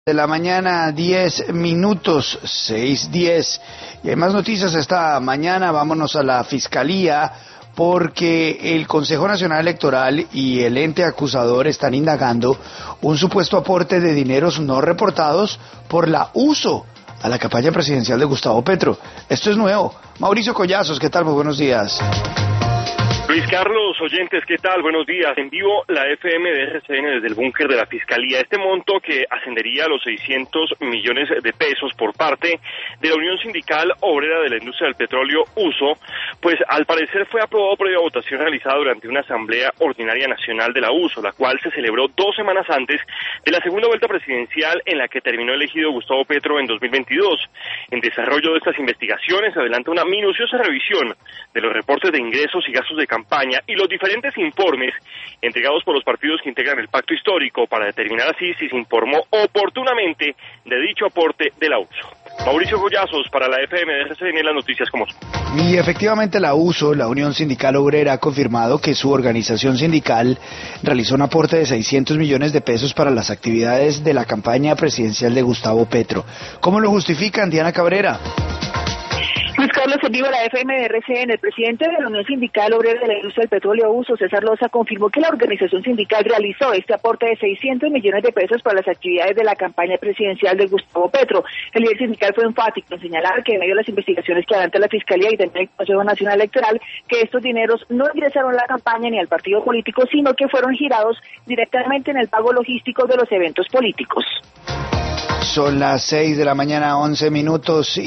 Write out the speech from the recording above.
De la mañana, 10 minutos, 6:10. Y hay más noticias esta mañana. Vámonos a la Fiscalía, porque el Consejo Nacional Electoral y el ente acusador están indagando un supuesto aporte de dineros no reportados por la USO a la campaña presidencial de Gustavo Petro. Esto es nuevo. Mauricio Collazos, ¿qué tal? Muy buenos días. Luis Carlos, oyentes, ¿qué tal? Buenos días. En vivo la FM de RCN desde el búnker de la Fiscalía. Este monto, que ascendería a los 600 millones de pesos por parte de la Unión Sindical Obrera de la Industria del Petróleo, USO, pues al parecer fue aprobado por la votación realizada durante una Asamblea Ordinaria Nacional de la USO, la cual se celebró 2 semanas antes de la segunda vuelta presidencial en la que terminó elegido Gustavo Petro en 2022. En desarrollo de estas investigaciones se adelanta una minuciosa revisión de los reportes de ingresos y gastos de campaña y los diferentes informes entregados por los partidos que integran el pacto histórico para determinar así si se informó oportunamente de dicho aporte de la USO. Mauricio Collazos para la FM de RCN, las noticias como son. Y efectivamente la USO, la Unión Sindical Obrera, ha confirmado que su organización sindical realizó un aporte de 600 millones de pesos para las actividades de la campaña presidencial de Gustavo Petro. ¿Cómo lo justifican, Diana Cabrera? Luis Carlos, en vivo la FM de RCN. El presidente de la Unión Sindical Obrera de la Industria del Petróleo, USO, César Loza, confirmó que la organización sindical realizó este aporte de 600 millones de pesos para las actividades de la campaña presidencial de Gustavo Petro. El líder sindical fue enfático en señalar que en medio de las investigaciones que adelanta la Fiscalía y también el Consejo Nacional Electoral, que estos dineros no ingresaron a la campaña ni al partido político, sino que fueron girados directamente en el pago logístico de los eventos políticos. Son las 6 de la mañana, 11 minutos.